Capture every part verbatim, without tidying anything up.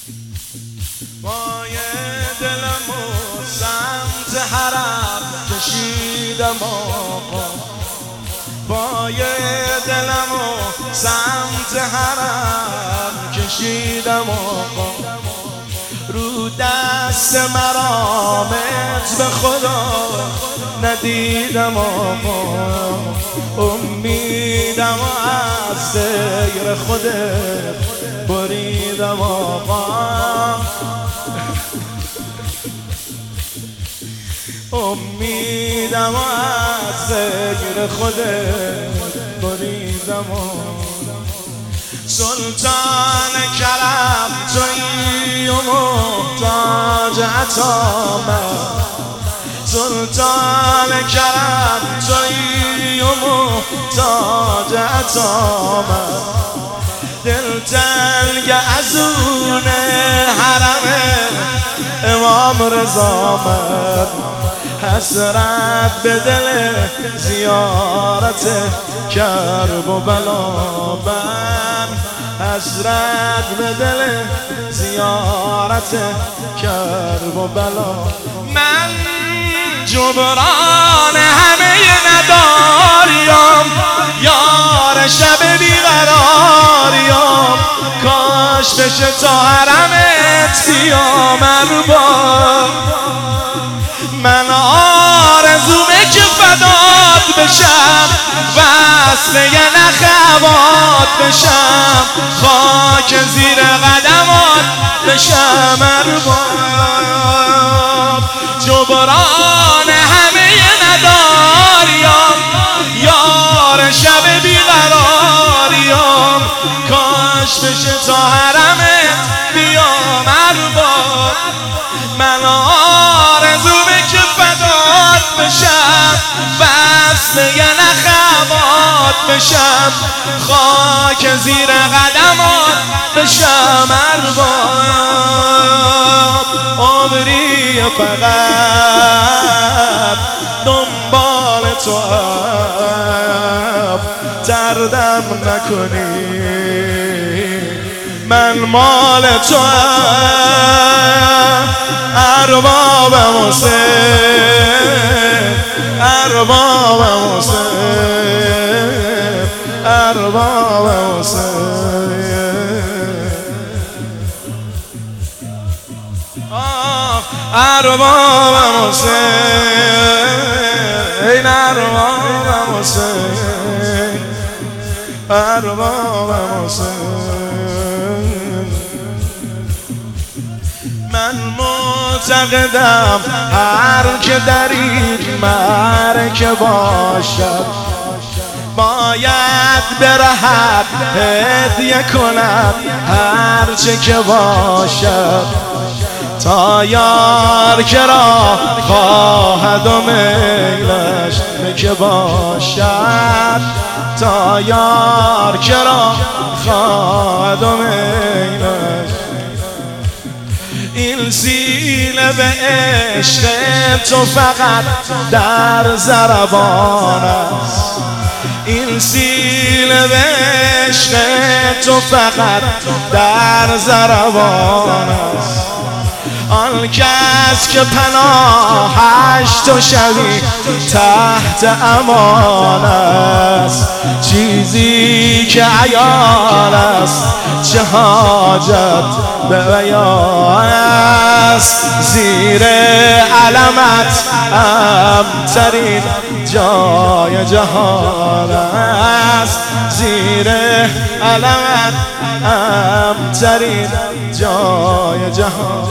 پای دلمو سمت حرم کشیدم آقا، پای دلمو سمت حرم کشیدم آقا، رو دست مرامت به خدا ندیدم آقا، امیدم از غیر خودت بریدم آقا، امیدم از غیر خودت بریدم آقا. سلطان کرم تویی و محتاج عطامت، سلطان کرم تویی و محتاج عطامت، دل تنگ ازون حرم امام رضامت، حسرت به دل زیارت کرب و بلا، من حسرت به دل زیارت کرب و بلا، من جبران همه نداریم، یار شب بیقراریم، کاش بشه تا حرمت بیام ارباب، من آرزومه که فدات بشم، وصل یه نخوات بشم، خاک زیر قدمات بشم ارباب، جبران همه نداریم، یار شب بیقراریم، کاش بشه تا حرمت بیام ارباب، من آرزومه که فدات بشم، وصل یه نخوات بشم، خاک زیر قدمات بشم ارباب، عمری فقط دنبال تو ام، دردم نکنی من مال تو ام، اربابم حسین، اربابم حسین، اربابم حسین، اربابم حسین، اربابم حسین، اربابم حسین، من معتقدم هر که در این معرکه باشد، باید برهد هدیه کند هرچه که باشد، تا یار که را خواهد و میلش که باشد، تا یار که را خواهد و میلش، این سینه به عشق تو فقط در ضربان است، این سینه به عشق تو فقط در ضربان است، آن کس که پناهش تو شوی تحت امان است، چیزی که عیان است چه حاجت به بیان است، زیر علمت امترین جای جهان است، زیر علمت امترین جای جهان،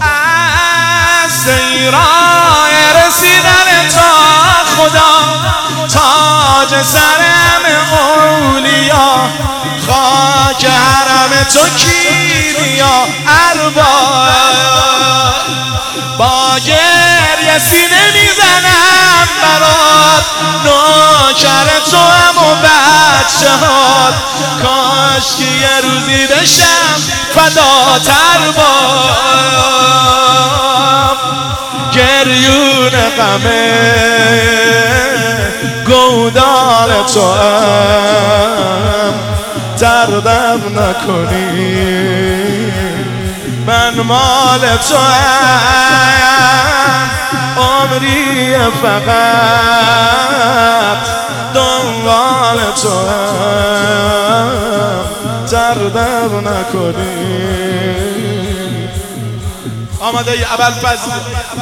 سیرای رسیدن تا خدا، تاج سرم اولیا، خاک حرم تو کیمیا ارباب، با گریه سینه میزنم برات، نوکر تو هم و بچه هات، کاش که یه روزی بشم فدات ارباب، گریون غمه گودال تو ام، دردم نکنی مال تو هم عمری فقط دنبال تو هم تردم نکنی. آماده ای ابوالفضل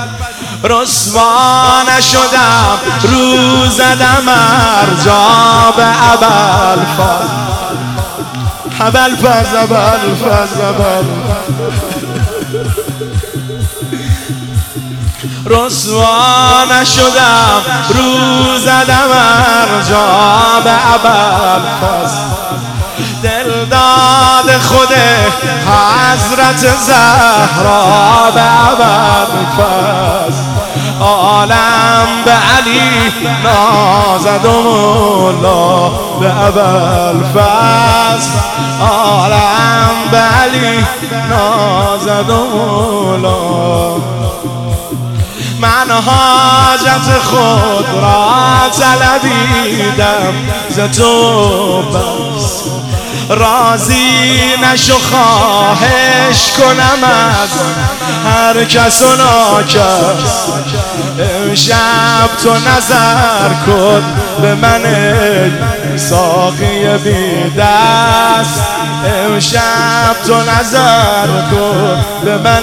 رسوا نشدم رو زدم ارجاب ابوالفضل ابوالفضل ابوالفضل رسوا نشدم رو زدم ارجاب ابوالفضل دل داد خود حضرت زهرا به ابوالفضل عالم به علی نازد و مولا به ابوالفضل عالم به علی نازد و مولا. من حاجت خود را طلبیدم ز تو بس راضی نشو خواهش کنم از هر کس و ناکس امشب تو نظر کن به من ساقی بی دست امشب تو نظر کن به من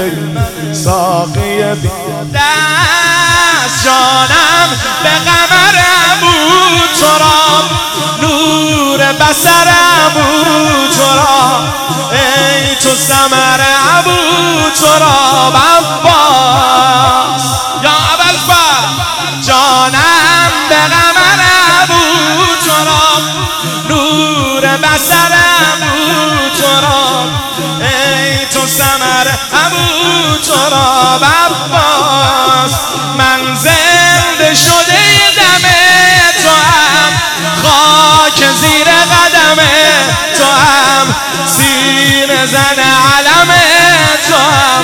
ساقی بی دست جانم به قمر ابوتراب نور بصرم ابوتراب ای تو ثمر ابوتراب عباس یا ابوالفضل جانم به قمر ابوتراب نور بصرم ابوتراب ای تو ثمر ابوتراب عباس من زنده شده دم تو هم خاک زیر قدم تو هم سینه زن علم تو هم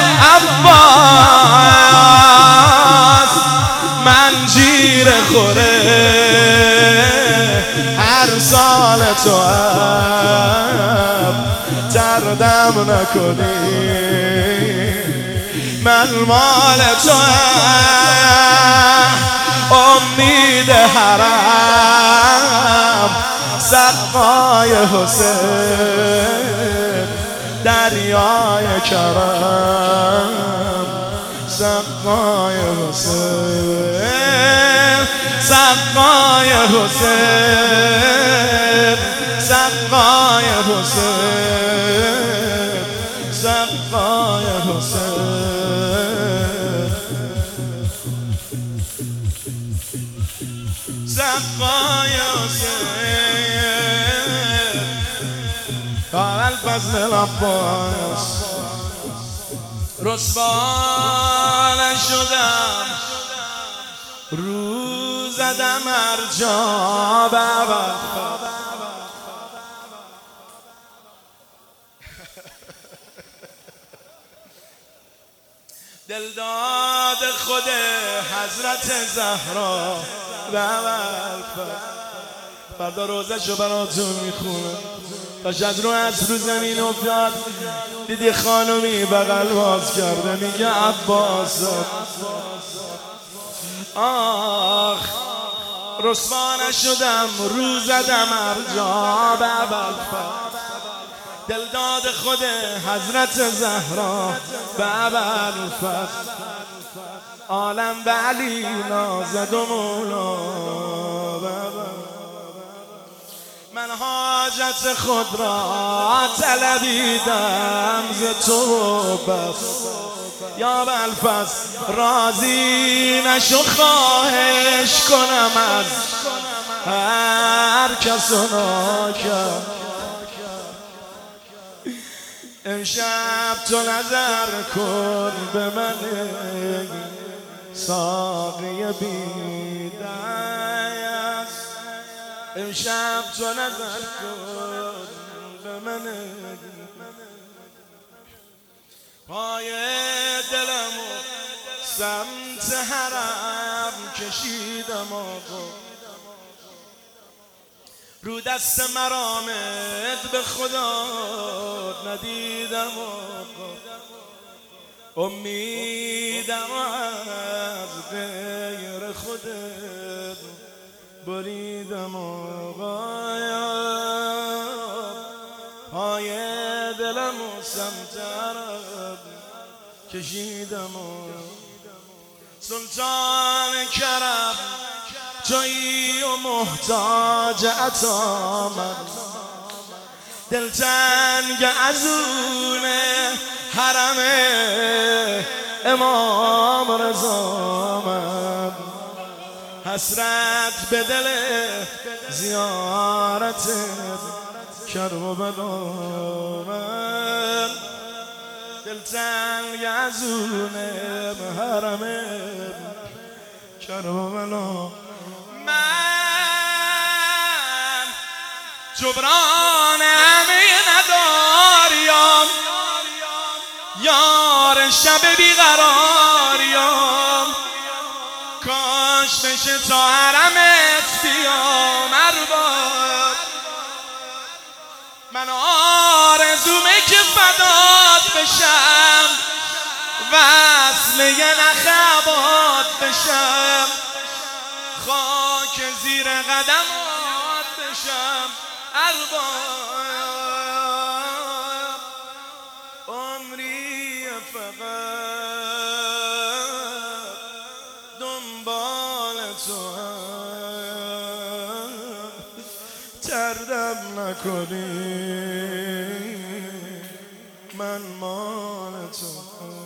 عباس من جیر خوره هر سال تو هم تردم نکنی. من مال تو هم امید حرم سقای حسین دریای کرم سقای حسین سقای حسین سقای حسین سقای حسین سقای حسین ابوالفضل العباس رسوا نشدم رو زدم ارجاب ابوالفضل دلداد خود حضرت زهرا به ابوالفضل فردا روزشو براتون میخونه داشت از رو از رو زمین افتاد دیدی خانومی بغل باز کرده میگه عباس آخ رسوا نشدم رو زدم ارجاب ابوالفضل دلداد خود حضرت زهرا به ابوالفضل عالم به علی نازد و مولا. من حاجت خود را طلبیدم ز تو بس یا ابوالفضل راضی نشو خواهش کنم از هر کس و ناکس امشب تو نظر کن به من ساقی بی دست امشب تو نظر کن به من پای دلمو سمت حرم کشیدم آقا رو دست مرامت به خدا ندیدم آقا امیدم از غیر خودت بریدم آقایا، پای دلم و سمت عرب کشیدم سلطان کرم جایی و محتاج عطا من، دلتنگ از اونه حرم امام رضا من، حسرت به دل زیارت کربلا من، دلتنگ از اونه حرم کربلا من، جبران همه نداریم یار شب بیقراریم، کاش بشه تا حرمت بیام ارباب، من آرزومه که فدات بشم وصل یه نخ عباد بشم، خاک زیر قدمات بشم ارباب، عمری فقط دنبال تو هم تردم نکنی من مال تو.